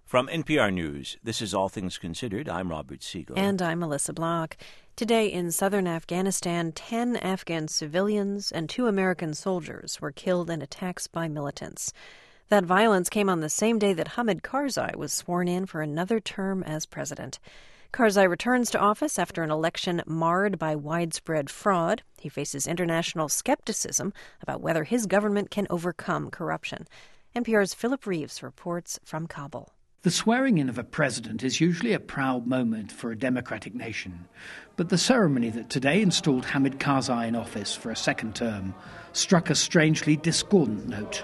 From NPR News, this is All Things Considered. I'm Robert Siegel. And I'm Melissa Block. Today in southern Afghanistan, 10 Afghan civilians and 2 American soldiers were killed in attacks by militants. That violence came on the same day that Hamid Karzai was sworn in for another term as president. Karzai returns to office after an election marred by widespread fraud. He faces international skepticism about whether his government can overcome corruption. NPR's Philip Reeves reports from Kabul. The swearing-in of a president is usually a proud moment for a democratic nation. But the ceremony that today installed Hamid Karzai in office for a second term struck a strangely discordant note.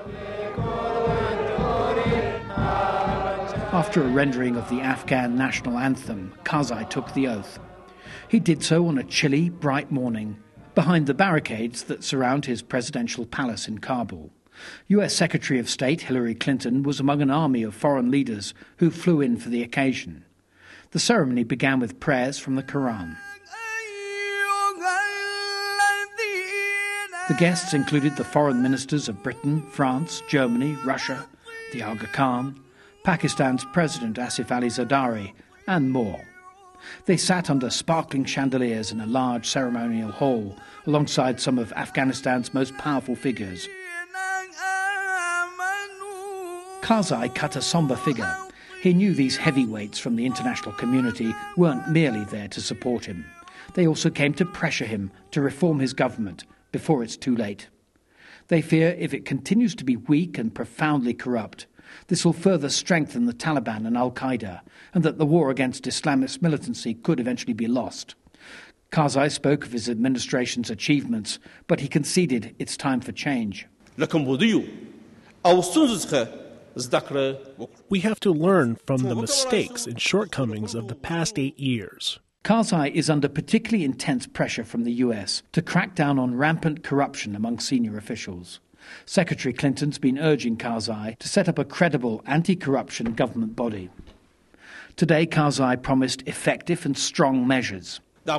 After a rendering of the Afghan national anthem, Karzai took the oath. He did so on a chilly, bright morning, behind the barricades that surround his presidential palace in Kabul. U.S. Secretary of State Hillary Clinton was among an army of foreign leaders who flew in for the occasion. The ceremony began with prayers from the Quran. The guests included the foreign ministers of Britain, France, Germany, Russia, the Aga Khan, Pakistan's President Asif Ali Zardari, and more. They sat under sparkling chandeliers in a large ceremonial hall alongside some of Afghanistan's most powerful figures. Karzai cut a somber figure. He knew these heavyweights from the international community weren't merely there to support him. They also came to pressure him to reform his government before it's too late. They fear if it continues to be weak and profoundly corrupt, this will further strengthen the Taliban and al-Qaeda, and that the war against Islamist militancy could eventually be lost. Karzai spoke of his administration's achievements, but he conceded it's time for change. We have to learn from the mistakes and shortcomings of the past 8 years. Karzai is under particularly intense pressure from the US to crack down on rampant corruption among senior officials. Secretary Clinton's been urging Karzai to set up a credible anti-corruption government body. Today, Karzai promised effective and strong measures.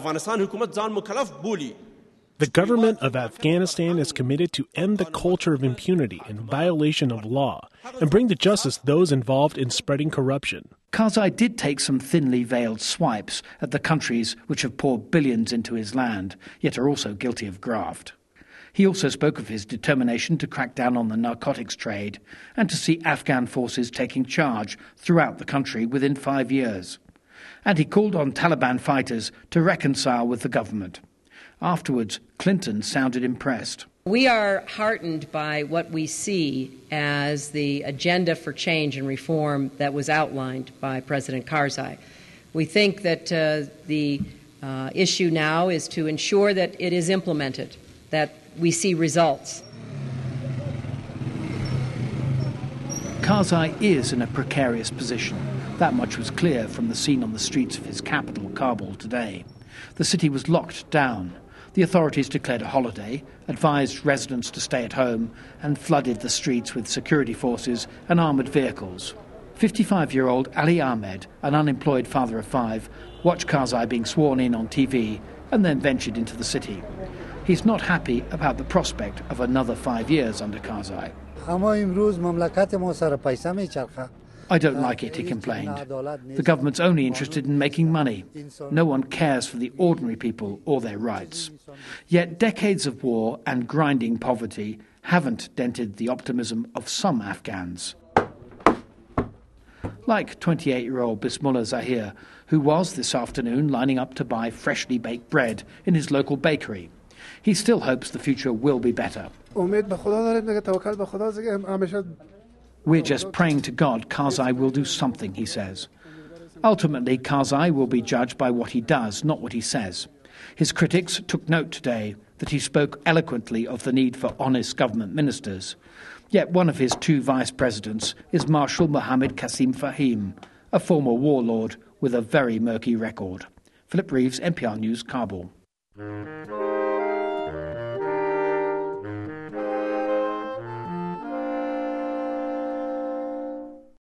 The government of Afghanistan is committed to end the culture of impunity and violation of law and bring to justice those involved in spreading corruption. Karzai did take some thinly veiled swipes at the countries which have poured billions into his land, yet are also guilty of graft. He also spoke of his determination to crack down on the narcotics trade and to see Afghan forces taking charge throughout the country within 5 years. And he called on Taliban fighters to reconcile with the government. Afterwards, Clinton sounded impressed. We are heartened by what we see as the agenda for change and reform that was outlined by President Karzai. We think that the issue now is to ensure that it is implemented, that we see results. Karzai is in a precarious position. That much was clear from the scene on the streets of his capital, Kabul, today. The city was locked down. The authorities declared a holiday, advised residents to stay at home, and flooded the streets with security forces and armoured vehicles. 55-year-old Ali Ahmed, an unemployed father of 5, watched Karzai being sworn in on TV and then ventured into the city. He's not happy about the prospect of another 5 years under Karzai. I don't like it, he complained. The government's only interested in making money. No one cares for the ordinary people or their rights. Yet decades of war and grinding poverty haven't dented the optimism of some Afghans. Like 28-year-old Bismullah Zahir, who was this afternoon lining up to buy freshly baked bread in his local bakery. He still hopes the future will be better. We're just praying to God Karzai will do something, he says. Ultimately, Karzai will be judged by what he does, not what he says. His critics took note today that he spoke eloquently of the need for honest government ministers. Yet one of his 2 vice presidents is Marshal Mohammad Qasim Fahim, a former warlord with a very murky record. Philip Reeves, NPR News, Kabul.